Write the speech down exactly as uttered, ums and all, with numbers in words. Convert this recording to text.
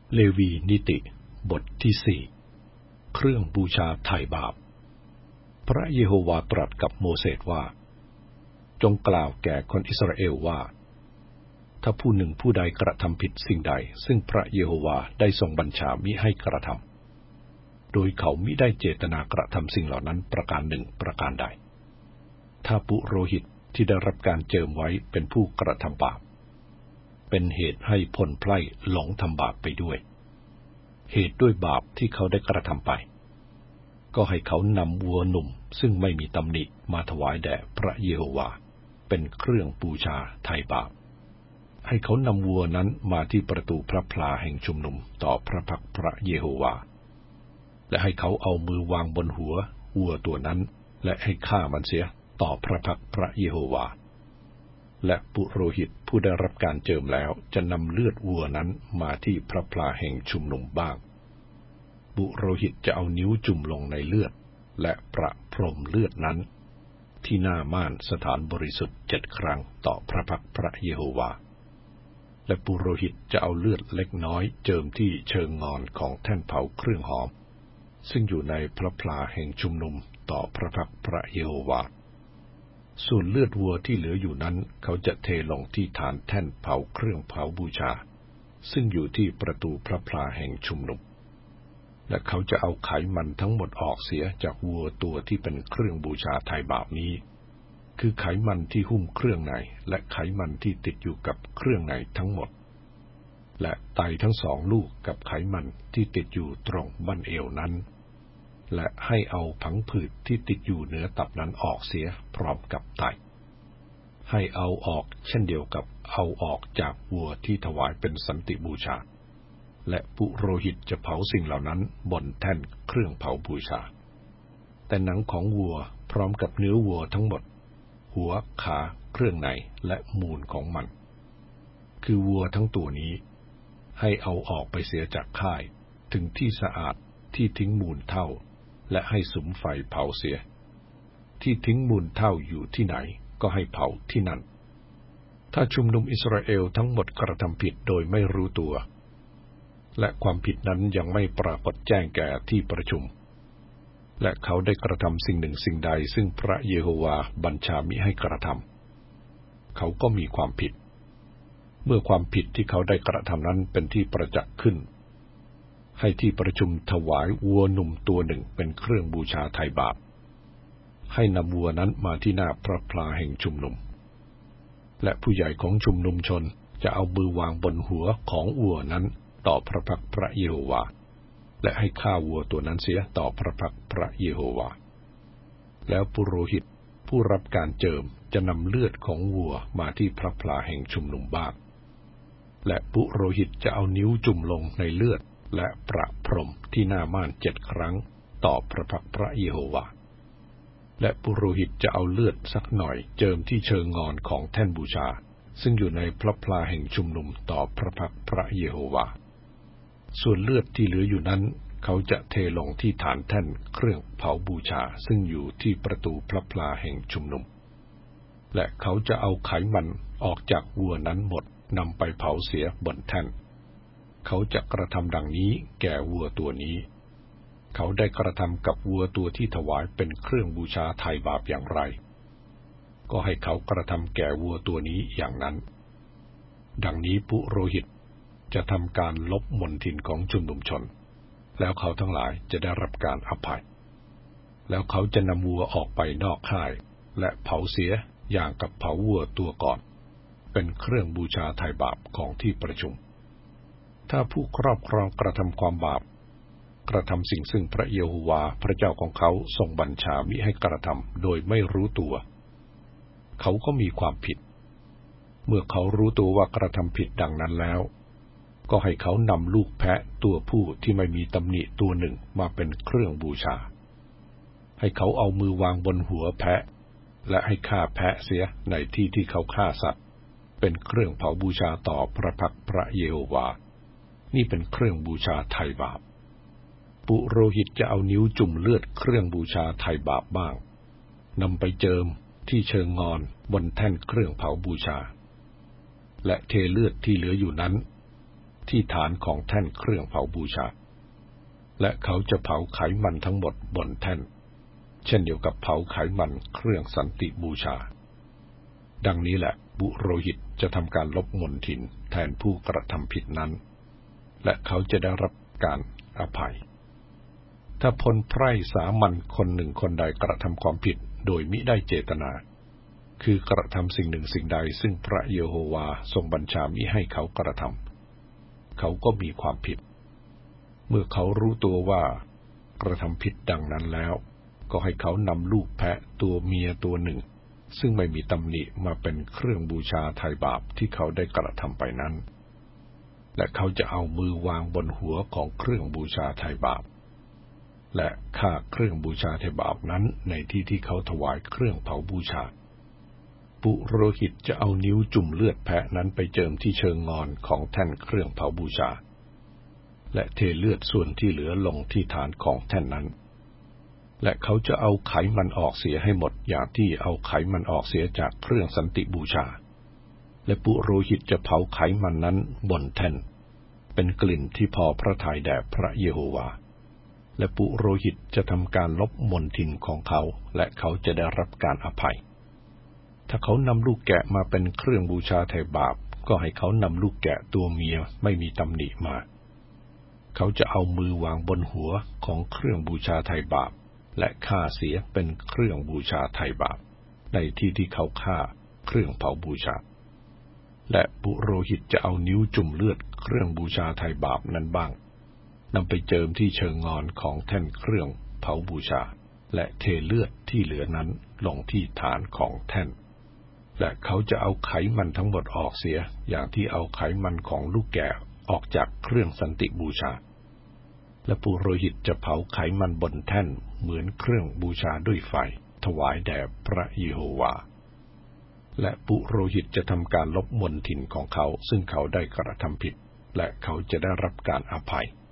เลวีนิติบทที่สี่เครื่องบูชาไถ่บาปพระเยโฮวาห์ตรัสกับโมเสสว่าจงกล่าวแก่คนอิสราเอลว่าถ้าผู้หนึ่งผู้ใดกระทำผิดสิ่งใดซึ่งพระเยโฮวาห์ได้ทรงบัญชามิให้กระทำโดยเขามิได้เจตนากระทำสิ่งเหล่านั้นประการหนึ่งประการใดถ้าปุโรหิตที่ได้รับการเจิมไว้เป็นผู้กระทำบาปเป็นเหตุให้พลไพร่หลงทำบาปไปด้วยเหตุด้วยบาปที่เขาได้กระทำไปก็ให้เขานำวัวหนุ่มซึ่งไม่มีตำหนิมาถวายแด่พระเยโฮวาห์เป็นเครื่องบูชาไถ่บาปให้เขานำวัวนั้นมาที่ประตูพระพลาแห่งชุมนุมต่อพระพักตร์พระเยโฮวาห์และให้เขาเอามือวางบนหัววัวตัวนั้นและให้ฆ่ามันเสียต่อพระพักตร์พระเยโฮวาห์และปุโรหิตผู้ได้รับการเจิมแล้วจะนำเลือดวัวนั้นมาที่พระพลาแห่งชุมนุมบ้างปุโรหิตจะเอานิ้วจุ่มลงในเลือดและประพรมเลือดนั้นที่หน้าม่านสถานบริสุทธิ์เจ็ดครั้งต่อพระพักตร์พระเยโฮวาห์และปุโรหิตจะเอาเลือดเล็กน้อยเจิมที่เชิงงอนของแท่นเผาเครื่องหอมซึ่งอยู่ในพระพลาแห่งชุมนุมต่อพระพักตร์พระเยโฮวาห์ส่วนเลือดวัวที่เหลืออยู่นั้นเขาจะเทลงที่ฐานแท่นเผาเครื่องเผาบูชาซึ่งอยู่ที่ประตูพระพลาแห่งชุมนุมและเขาจะเอาไขมันทั้งหมดออกเสียจากวัวตัวที่เป็นเครื่องบูชาไถ่บาปนี้คือไขมันที่หุ้มเครื่องในและไขมันที่ติดอยู่กับเครื่องในทั้งหมดและไตทั้งสองลูกกับไขมันที่ติดอยู่ตรงบั้นเอวนั้นและให้เอาผังผืดที่ติดอยู่เหนือตับนั้นออกเสียพร้อมกับไตให้เอาออกเช่นเดียวกับเอาออกจากวัวที่ถวายเป็นสันติบูชาและปุโรหิตจะเผาสิ่งเหล่านั้นบนแท่นเครื่องเผาบูชาแต่หนังของวัวพร้อมกับเนื้อวัวทั้งหมดหัวขาเครื่องในและมูลของมันคือวัวทั้งตัวนี้ให้เอาออกไปเสียจากค่ายถึงที่สะอาดที่ทิ้งมูลเท่าและให้สุมไฟเผาเสียที่ทิ้งมูลเท่าอยู่ที่ไหนก็ให้เผาที่นั่นถ้าชุมนุมอิสราเอลทั้งหมดกระทำผิดโดยไม่รู้ตัวและความผิดนั้นยังไม่ปรากฏแจ้งแก่ที่ประชุมและเขาได้กระทำสิ่งหนึ่งสิ่งใดซึ่งพระเยโฮวาห์บัญชามิให้กระทำเขาก็มีความผิดเมื่อความผิดที่เขาได้กระทำนั้นเป็นที่ประจักษ์ขึ้นให้ที่ประชุมถวายวัวหนุ่มตัวหนึ่งเป็นเครื่องบูชาไถ่บาปให้นำวัวนั้นมาที่หน้าพระพลาแห่งชุมนุมและผู้ใหญ่ของชุมนุมชนจะเอามือวางบนหัวของวัวนั้นต่อพระพักตร์พระเยโฮวาห์และให้ฆ่าวัวตัวนั้นเสียต่อพระพักตร์พระเยโฮวาห์แล้วปุโรหิตผู้รับการเจิมจะนำเลือดของวัวมาที่พระพลาแห่งชุมนุมบ้างและปุโรหิตจะเอานิ้วจุ่มลงในเลือดและประพรมที่หน้าม่านเจ็ดครั้งต่อพระพักตร์พระเยโฮวาห์และปุโรหิตจะเอาเลือดสักหน่อยเจิมที่เชิงงอนของแท่นบูชาซึ่งอยู่ในพระพลาแห่งชุมนุมต่อพระพักตร์พระเยโฮวาห์ส่วนเลือดที่เหลืออยู่นั้นเขาจะเทลงที่ฐานแท่นเครื่องเผาบูชาซึ่งอยู่ที่ประตูพระพลาแห่งชุมนุมและเขาจะเอาไขมันออกจากวัวนั้นหมดนำไปเผาเสียบนแท่นเขาจะกระทำดังนี้แก่วัวตัวนี้เขาได้กระทำกับวัวตัวที่ถวายเป็นเครื่องบูชาไถ่บาปอย่างไรก็ให้เขากระทำแก่วัวตัวนี้อย่างนั้นดังนี้ปุโรหิตจะทำการลบมลทินของชุมนุมชนแล้วเขาทั้งหลายจะได้รับการอภัยแล้วเขาจะนำวัวออกไปนอกค่ายและเผาเสียอย่างกับเผาวัวตัวก่อนเป็นเครื่องบูชาไถ่บาปของที่ประชุมถ้าผู้ครอบครองกระทำความบาปกระทำสิ่งซึ่งพระเยโฮวาห์พระเจ้าของเขาทรงบัญชามิให้กระทำโดยไม่รู้ตัวเขาก็มีความผิดเมื่อเขารู้ตัวว่ากระทำผิดดังนั้นแล้วก็ให้เขานำลูกแพะตัวผู้ที่ไม่มีตำหนิตัวหนึ่งมาเป็นเครื่องบูชาให้เขาเอามือวางบนหัวแพะและให้ฆ่าแพะเสียในที่ที่เขาฆ่าสัตว์เป็นเครื่องเผาบูชาต่อพระพักตร์พระเยโฮวาห์นี่เป็นเครื่องบูชาไถ่บาปปุโรหิตจะเอานิ้วจุ่มเลือดเครื่องบูชาไถ่บาปบ้างนำไปเจิมที่เชิงงอนบนแท่นเครื่องเผาบูชาและเทเลือดที่เหลืออยู่นั้นที่ฐานของแท่นเครื่องเผาบูชาและเขาจะเผาไขมันทั้งหมดบนแท่นเช่นเดียวกับเผาไขมันเครื่องสันติบูชาดังนี้แหละบุโรหิตจะทำการลบมลทินแทนผู้กระทำผิดนั้นและเขาจะได้รับการอภัยถ้าพลไพร่สามัญคนหนึ่งคนใดกระทำความผิดโดยมิได้เจตนาคือกระทำสิ่งหนึ่งสิ่งใดซึ่งพระเยโฮวาทรงบัญชามิให้เขากระทำเขาก็มีความผิดเมื่อเขารู้ตัวว่ากระทำผิดดังนั้นแล้วก็ให้เขานำลูกแพะตัวเมียตัวหนึ่งซึ่งไม่มีตำหนิมาเป็นเครื่องบูชาไถ่บาปที่เขาได้กระทำไปนั้นและเขาจะเอามือวางบนหัวของเครื่องบูชาไถ่บาปและฆ่าเครื่องบูชาไถ่บาปนั้นในที่ที่เขาถวายเครื่องเผาบูชาปุโรหิตจะเอานิ้วจุ่มเลือดแพะนั้นไปเจิมที่เชิงงอนของแท่นเครื่องเผาบูชาและเทเลือดส่วนที่เหลือลงที่ฐานของแท่นนั้นและเขาจะเอาไขมันออกเสียให้หมดอย่างที่เอาไขมันออกเสียจากเครื่องสันติบูชาและปุโรหิตจะเผาไขมันนั้นบนแท่นเป็นกลิ่นที่พอพระทัยแด่พระเยโฮวาและปุโรหิตจะทำการลบมลทินของเขาและเขาจะได้รับการอภัยถ้าเขานำลูกแกะมาเป็นเครื่องบูชาไถ่บาปก็ให้เขานำลูกแกะตัวเมียไม่มีตำหนิมาเขาจะเอามือวางบนหัวของเครื่องบูชาไถ่บาปและฆ่าเสียเป็นเครื่องบูชาไถ่บาปในที่ที่เขาฆ่าเครื่องเผาบูชาและปุโรหิตจะเอานิ้วจุ่มเลือดเครื่องบูชาไถ่บาปนั้นบ้างนำไปเจิมที่เชิงงอนของแท่นเครื่องเผาบูชาและเทเลือดที่เหลือนั้นลงที่ฐานของแท่นและเขาจะเอาไขมันทั้งหมดออกเสียอย่างที่เอาไขมันของลูกแกะออกจากเครื่องสันติบูชาและปุโรหิตจะเผาไขมันบนแท่นเหมือนเครื่องบูชาด้วยไฟถวายแด่พระเยโฮวาและปุโรหิตจะทำการลบมลทินของเขาซึ่งเขาได้กระทำผิดและเขาจะได้รับการอภัย